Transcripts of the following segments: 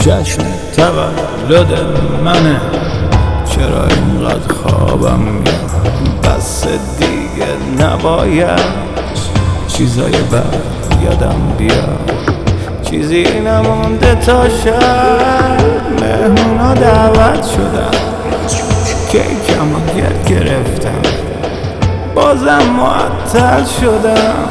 جشن تولد منه، چرا اینقدر خوابم میاد؟ بس دیگه نباید چیزای بد یادم بیاد. چیزی نمونده تا شب مهمونا دعوت شدن، کیکمو گرفتم بازم معطل شدم.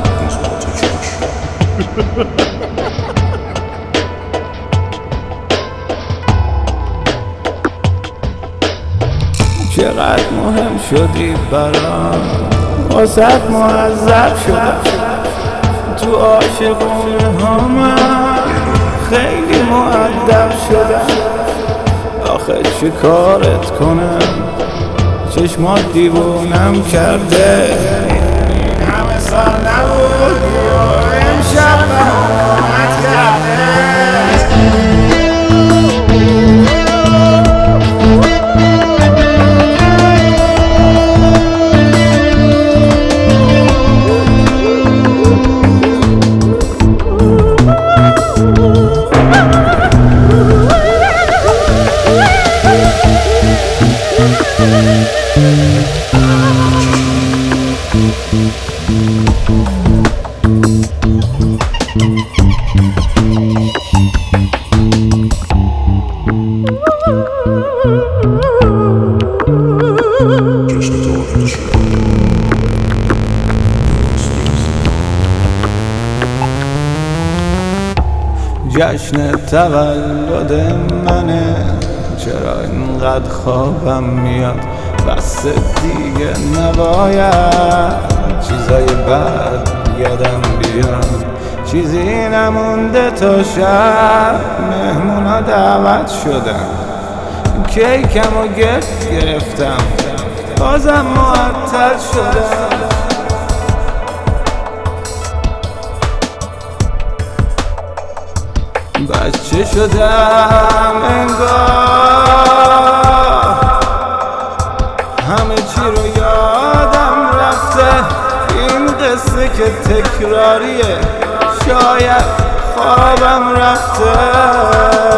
چقدر مهم شدی برام، واسه معذب شدم. تو عاشقونه ها من خیلی مؤدب شدم. آخه چه کارت کنم، چشمات دیوونم کرده. این همه سال نبود امشب اومد کرده. جشن تولد منه، چرا اینقدر خوابم میاد؟ بس دیگه نباید چیزای بد یادم بیاد. چیزی نمونده تا شب مهمونا دعوت شدن، کیکمو گرفتم بازم معطل شدم. بچه شدم انگار، همه چی رو یادم رفته. این قصه که تکراریه، شاید خوابم رفته.